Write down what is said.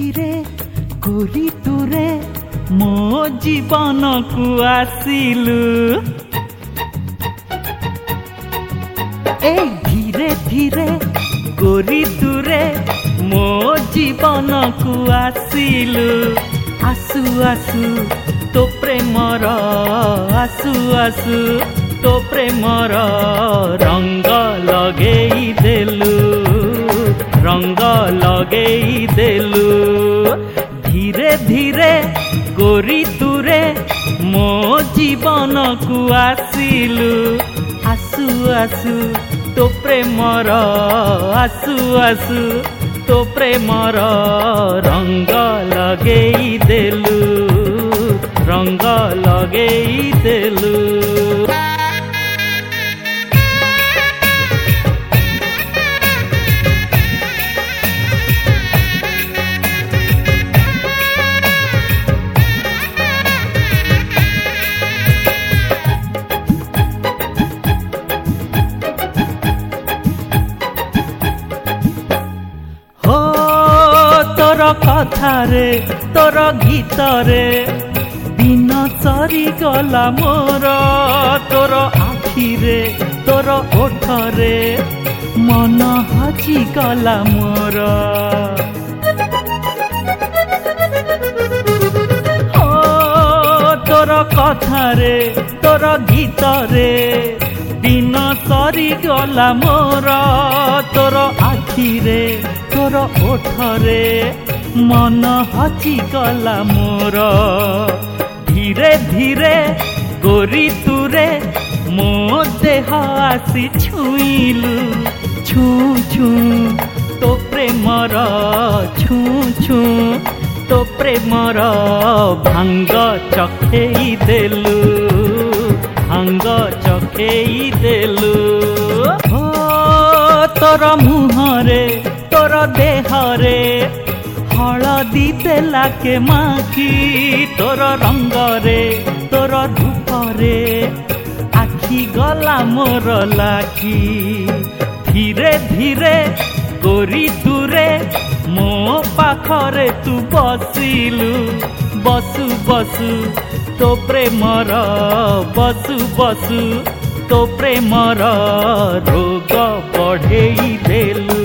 धीरे गोरी तुरे मो जीवन को आसिलु ए धीरे धीरे गोरी तुरे मो जीवन को आसिलु आसु आसु तो प्रेमर आसु आसु तो प्रेमर रंग लगेई देलु रंग लगेई देलु धीरे धीरे गोरी तुरे मो जीवन को आसिलु आसु आसु तो प्रेमर आसु आसु तो प्रेमर रंग लगेई देलु रंग लगेई देलु तोर कथारे तोर गीतरे दिन सरी गला मोर तोर आखिरे तोर ओठरे मन हजी गला मोर तोर कथारे तोर गीतरे दिन सरी गला मोर तोर आखिरे तोर ओठरे मन हजी गला मोर धीरे धीरे गोरी तुरे मो देह आसी छुईलु छू छू तो प्रेमर छू छू तो प्रेमर भांग चखेई देलु भांग चखेई देलु तोर मुहरे तोर देहरे हलदी देला के माखी तोर रंगरे तोर रूपरे आखि गला मोर लाखी धीरे धीरे गोरी तुरे मो पाखरे तू बसिलु बसु बसु तो प्रेमर बसु बसु तो प्रेमर रोग बढ़ेई देलु